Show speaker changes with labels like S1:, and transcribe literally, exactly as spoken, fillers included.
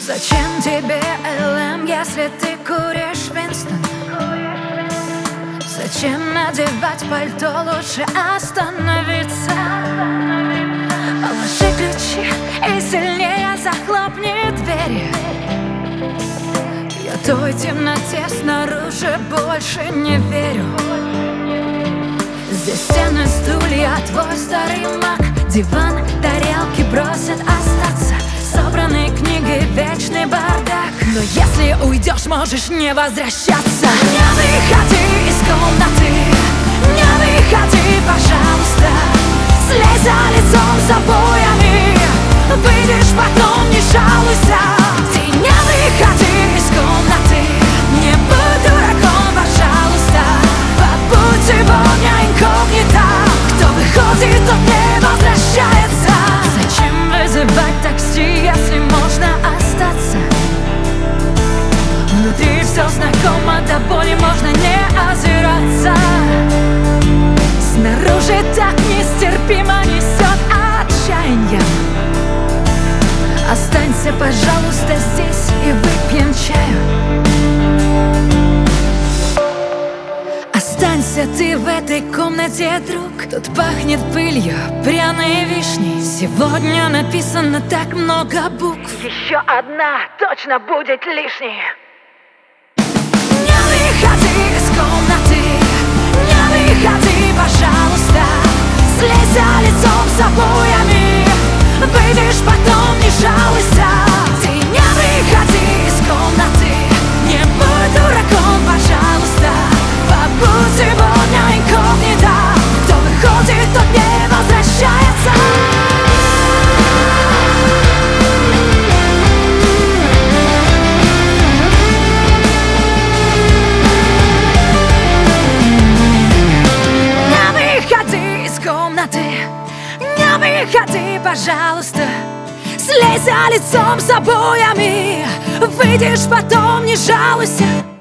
S1: Зачем тебе эл эм, если ты куришь Винстон? Зачем надевать пальто, лучше остановиться. Положи ключи и сильнее захлопни двери. Я той темноте снаружи больше не верю. Здесь стены, стулья, твой старый мак, диван, тарелки просят остаться. Собранные книги, вечный бардак. Но если уйдешь, можешь не возвращаться. Не выходи из комнаты, не выходи, пожалуйста. Слезь за лицом с обоями, выйдешь, потом не жалуйся. Ты не выходи из комнаты, не будь дураком, пожалуйста. Побудь сегодня инкогнито. Кто выходит, тот не возвращается. Зачем вызывать такси, если можно остаться? Внутри все знакомо, до боли можно не озираться. Снаружи так нестерпимо несет отчаяние. Останься, пожалуйста, здесь и выпьем чаю. Останься ты в этой комнате, друг. Тут пахнет пылью, пряные вишни. Сегодня написано так много букв.
S2: Еще одна точно будет лишней.
S1: Не выходи из комнаты, не выходи, пожалуйста. Слезь за лицом с обоями, выйдешь, потом не жалуйся. Ты не выходи из комнаты, не будь дураком, пожалуйста. Побудь сегодня инкогнито. Кто выходит, тот не возвращается. Не выходи, пожалуйста. Слезь за лицом с обоями, выйдешь, потом не жалуйся.